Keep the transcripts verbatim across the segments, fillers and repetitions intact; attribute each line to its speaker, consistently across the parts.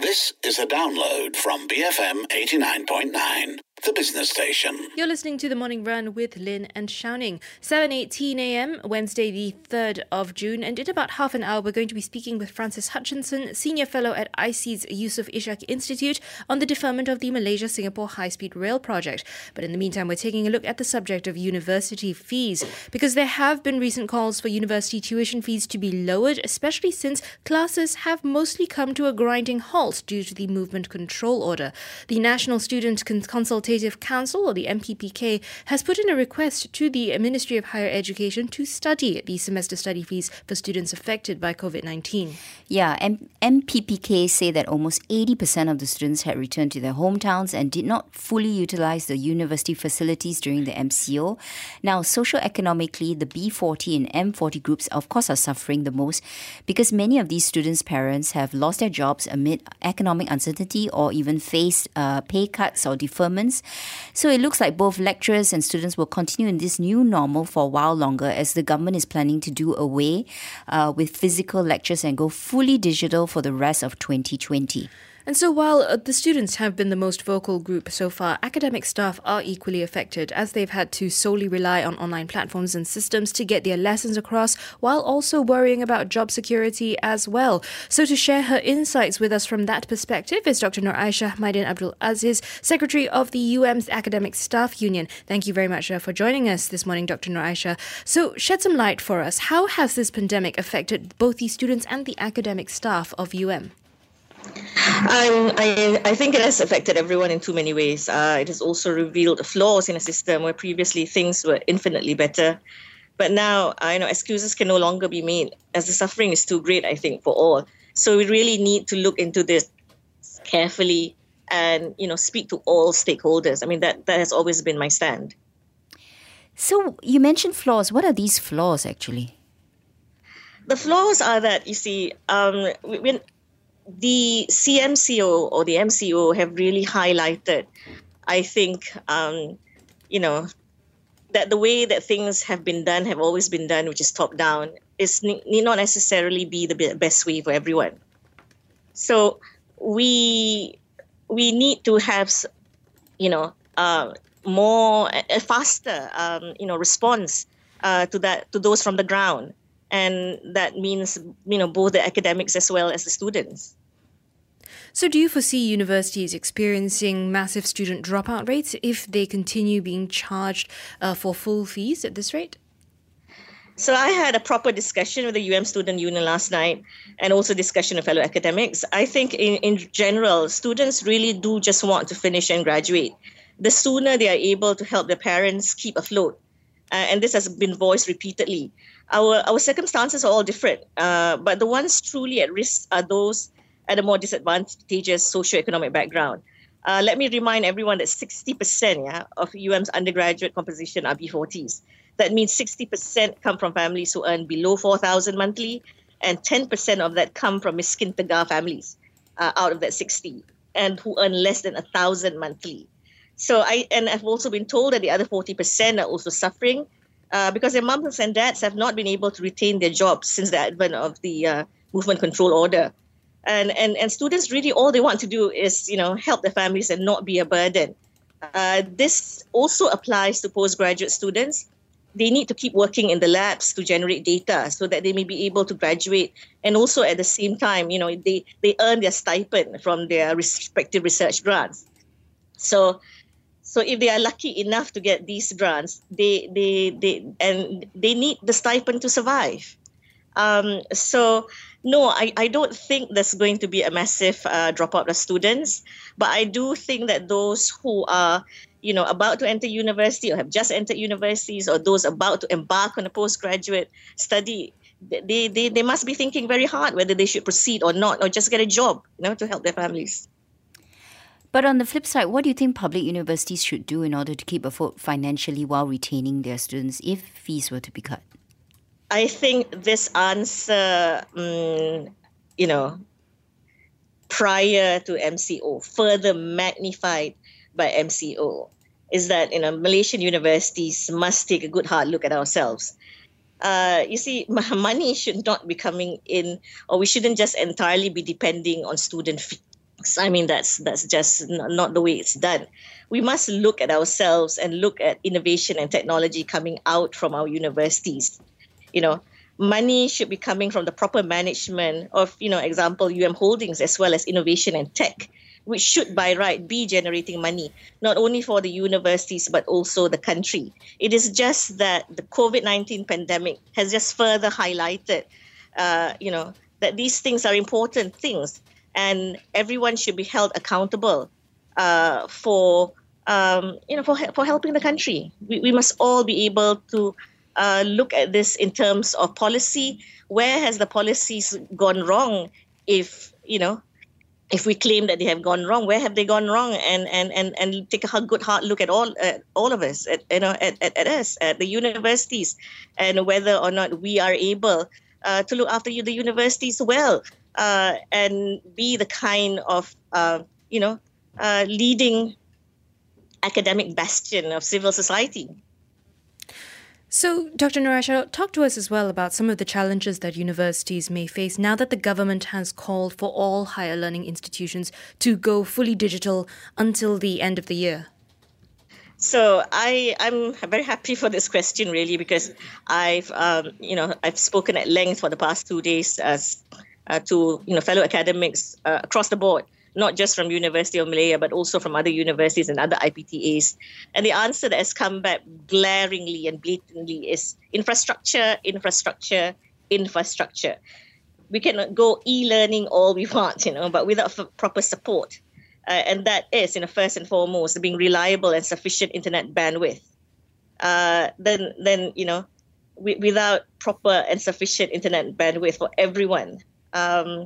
Speaker 1: This is a download from B F M eighty-nine point nine, the business station.
Speaker 2: You're listening to The Morning Run with Lynn and Shouning. seven eighteen a.m., Wednesday the third of June. And in about half an hour, we're going to be speaking with Francis Hutchinson, Senior Fellow at I C E's Yusof Ishak Institute, on the deferment of the Malaysia-Singapore High-Speed Rail project. But in the meantime, we're taking a look at the subject of university fees, because there have been recent calls for university tuition fees to be lowered, especially since classes have mostly come to a grinding halt due to the Movement Control Order. The National Student Con- Consultative Council, or the M P P K, has put in a request to the Ministry of Higher Education to study the semester study fees for students affected by COVID nineteen.
Speaker 3: Yeah, M- MPPK say that almost eighty percent of the students had returned to their hometowns and did not fully utilize the university facilities during the M C O. Now, socio-economically, the B forty and M forty groups, of course, are suffering the most because many of these students' parents have lost their jobs amid economic uncertainty or even faced uh, pay cuts or deferments. So it looks like both lecturers and students will continue in this new normal for a while longer, as the government is planning to do away uh, with physical lectures and go fully digital for the rest of twenty twenty.
Speaker 2: And so while uh, the students have been the most vocal group so far, academic staff are equally affected, as they've had to solely rely on online platforms and systems to get their lessons across, while also worrying about job security as well. So to share her insights with us from that perspective is Doctor Nur Aisha Maidin Abdul Aziz, Secretary of the U M's Academic Staff Union. Thank you very much uh, for joining us this morning, Doctor Nur Aisha. So shed some light for us. How has this pandemic affected both the students and the academic staff of U M?
Speaker 4: Um, I, I think it has affected everyone in too many ways. Uh, it has also revealed flaws in a system where previously things were infinitely better. But now, I know excuses can no longer be made, as the suffering is too great, I think, for all. So we really need to look into this carefully and, you know, speak to all stakeholders. I mean, that, that has always been my stand.
Speaker 3: So you mentioned flaws. What are these flaws, actually?
Speaker 4: The flaws are that, you see, um, when the C M C O or the M C O have really highlighted, I think, um, you know, that the way that things have been done, have always been done, which is top down, is need not necessarily be the best way for everyone. So we we need to have, you know, uh, more a faster, um, you know, response uh, to that to those from the ground, and that means, you know, both the academics as well as the students.
Speaker 2: So do you foresee universities experiencing massive student dropout rates if they continue being charged uh, for full fees at this rate?
Speaker 4: So I had a proper discussion with the U M Student Union last night, and also discussion with fellow academics. I think in, in general, students really do just want to finish and graduate. The sooner they are able to help their parents keep afloat, uh, and this has been voiced repeatedly. Our, our circumstances are all different, uh, but the ones truly at risk are those at a more disadvantageous socioeconomic background. Uh, let me remind everyone that sixty percent yeah, of U M's undergraduate composition are B forties. That means sixty percent come from families who earn below four thousand monthly, and ten percent of that come from miskin tegar families uh, out of that sixty, and who earn less than one thousand monthly. So I and I've also been told that the other forty percent are also suffering uh, because their mums and dads have not been able to retain their jobs since the advent of the uh, Movement Control Order. And, and and students really, all they want to do is, you know, help their families and not be a burden. Uh, this also applies to postgraduate students. They need to keep working in the labs to generate data so that they may be able to graduate. And also at the same time, you know, they, they earn their stipend from their respective research grants. So so if they are lucky enough to get these grants, they they they and they need the stipend to survive. Um, so no, I, I don't think there's going to be a massive uh, dropout of students, but I do think that those who are, you know, about to enter university or have just entered universities, or those about to embark on a postgraduate study, they, they, they must be thinking very hard whether they should proceed or not, or just get a job, you know, to help their families.
Speaker 3: But on the flip side, what do you think public universities should do in order to keep afloat financially while retaining their students if fees were to be cut?
Speaker 4: I think this answer, um, you know, prior to M C O, further magnified by M C O, is that, you know, Malaysian universities must take a good hard look at ourselves. Uh, you see, money should not be coming in, or we shouldn't just entirely be depending on student fee, So, I mean, that's that's just n- not the way it's done. We must look at ourselves and look at innovation and technology coming out from our universities. You know, money should be coming from the proper management of, you know, example, U M Holdings, as well as innovation and tech, which should by right be generating money, not only for the universities, but also the country. It is just that the COVID nineteen pandemic has just further highlighted, uh, you know, that these things are important things, and everyone should be held accountable uh, for, um, you know, for, for helping the country. We, we must all be able to uh, look at this in terms of policy. Where has the policies gone wrong? If, you know, if we claim that they have gone wrong, where have they gone wrong? And and and, and take a good hard look at all uh, all of us, at, you know, at, at, at us, at the universities, and whether or not we are able uh, to look after you, the universities well, uh, and be the kind of uh, you know uh, leading academic bastion of civil society.
Speaker 2: So, Doctor Nurashah, talk to us as well about some of the challenges that universities may face now that the government has called for all higher learning institutions to go fully digital until the end of the year.
Speaker 4: So I, I'm very happy for this question, really, because I've, um, you know, I've spoken at length for the past two days as, uh, to, you know, fellow academics uh, across the board, not just from University of Malaya, but also from other universities and other I P T As. And the answer that has come back glaringly and blatantly is infrastructure, infrastructure, infrastructure. We cannot go e-learning all we want, you know, but without f- proper support. Uh, and that is, you know, first and foremost, being reliable and sufficient internet bandwidth. Uh, then, then you know, w- without proper and sufficient internet bandwidth for everyone, um,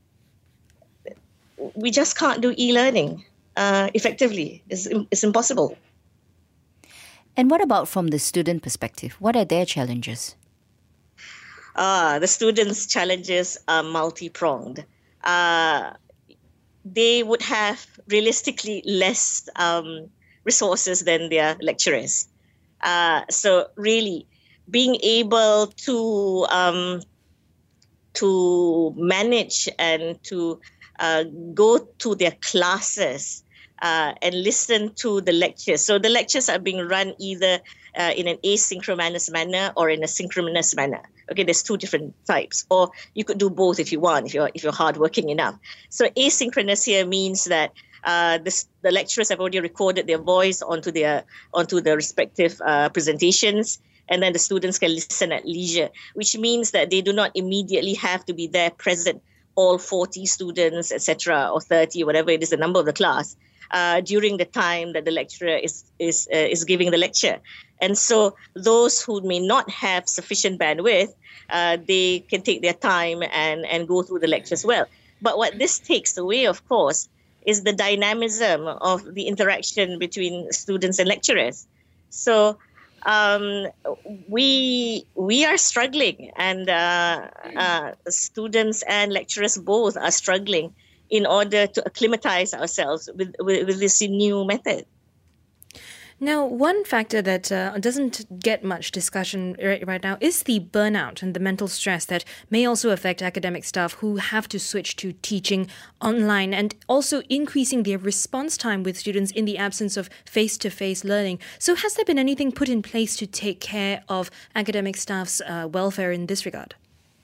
Speaker 4: we just can't do e-learning uh, effectively. It's, it's impossible.
Speaker 3: And what about from the student perspective? What are their challenges?
Speaker 4: Ah, the students' challenges are multi-pronged. Uh, they would have realistically less um, resources than their lecturers. Uh, so really, being able to um, to manage and to Uh, go to their classes uh, and listen to the lectures. So the lectures are being run either uh, in an asynchronous manner or in a synchronous manner. Okay, there's two different types, or you could do both if you want, if you're if you're hardworking enough. So asynchronous here means that uh, this, the lecturers have already recorded their voice onto their onto the respective uh, presentations, and then the students can listen at leisure, which means that they do not immediately have to be there present, all forty students, et cetera, or thirty, whatever it is, the number of the class, uh, during the time that the lecturer is is uh, is giving the lecture. And so those who may not have sufficient bandwidth, uh, they can take their time and, and go through the lecture as well. But what this takes away, of course, is the dynamism of the interaction between students and lecturers. So Um, we we are struggling, and uh, uh, students and lecturers both are struggling in order to acclimatize ourselves with, with, with this new method.
Speaker 2: Now, one factor that uh, doesn't get much discussion right, right now is the burnout and the mental stress that may also affect academic staff who have to switch to teaching online, and also increasing their response time with students in the absence of face-to-face learning. So has there been anything put in place to take care of academic staff's uh, welfare in this regard?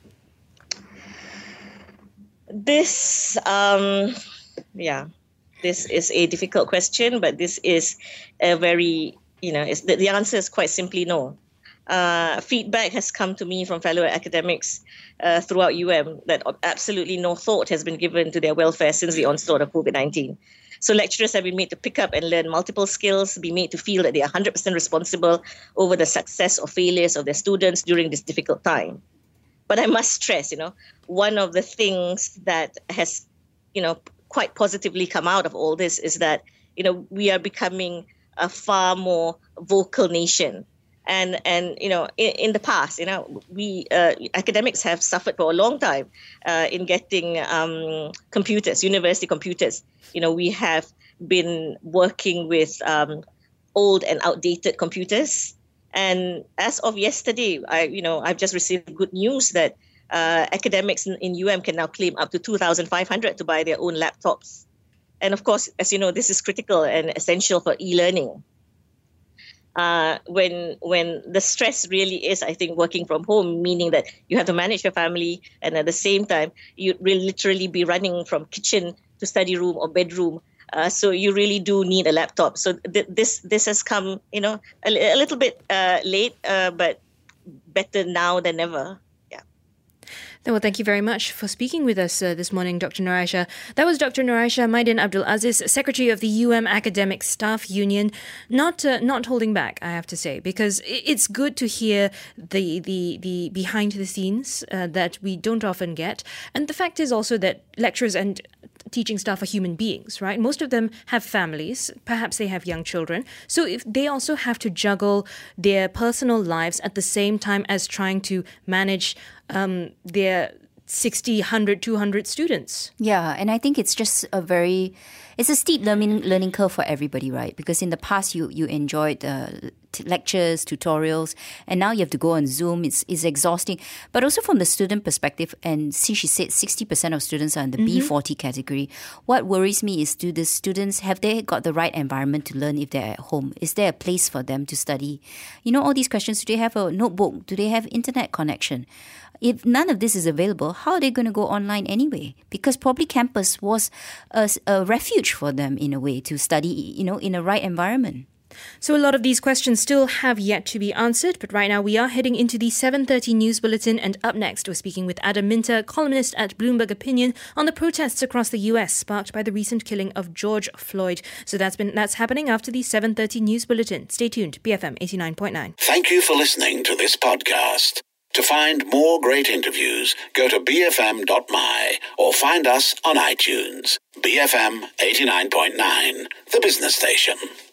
Speaker 4: This, um, yeah. This is a difficult question, but this is a very, you know, it's, the, the answer is quite simply no. Uh, feedback has come to me from fellow academics uh, throughout U M that absolutely no thought has been given to their welfare since the onslaught of COVID nineteen. So lecturers have been made to pick up and learn multiple skills, be made to feel that they are one hundred percent responsible over the success or failures of their students during this difficult time. But I must stress, you know, one of the things that has, you know, quite positively come out of all this is that, you know, we are becoming a far more vocal nation. And, and you know, in, in the past, you know, we uh, academics have suffered for a long time uh, in getting um, computers, university computers. You know, we have been working with um, old and outdated computers. And as of yesterday, I, you know, I've just received good news that Uh, academics in, in U M can now claim up to two thousand five hundred to buy their own laptops And of course, as you know, this is critical and essential for e-learning. Uh, when when the stress really is, I think, working from home, meaning that you have to manage your family, and at the same time, you will literally be running from kitchen to study room or bedroom. Uh, so you really do need a laptop. So th- this this has come, you know, a, a little bit uh, late, uh, but better now than ever.
Speaker 2: Well, thank you very much for speaking with us uh, this morning, Doctor Nur Aisha. That was Doctor Nur Aisha Maidin Abdul Aziz, Secretary of the U M Academic Staff Union. Not uh, not holding back, I have to say, because it's good to hear the the, the behind the scenes uh, that we don't often get. And the fact is also that lecturers and teaching staff are human beings, right? Most of them have families, perhaps they have young children. So if they also have to juggle their personal lives at the same time as trying to manage um, their sixty, one hundred, two hundred students.
Speaker 3: Yeah, and I think it's just a very, it's a steep learning learning curve for everybody, right? Because in the past you you enjoyed uh, t- lectures, tutorials, and now you have to go on Zoom. It's it's exhausting. But also from the student perspective, and since she said sixty percent of students are in the mm-hmm. B forty category, what worries me is, do the students, have they got the right environment to learn if they're at home? Is there a place for them to study? You know, all these questions. Do they have a notebook? Do they have internet connection? If none of this is available, how are they going to go online anyway? Because probably campus was a, a refuge for them in a way to study, you know, in a right environment.
Speaker 2: So a lot of these questions still have yet to be answered, but right now we are heading into the seven thirty news bulletin, and up next we're speaking with Adam Minter, columnist at Bloomberg Opinion, on the protests across the U S sparked by the recent killing of George Floyd. So that's been that's happening after the seven thirty news bulletin. Stay tuned, B F M eighty-nine point nine.
Speaker 1: Thank you for listening to this podcast. To find more great interviews, go to b f m dot m y or find us on iTunes. B F M eighty-nine point nine, the business station.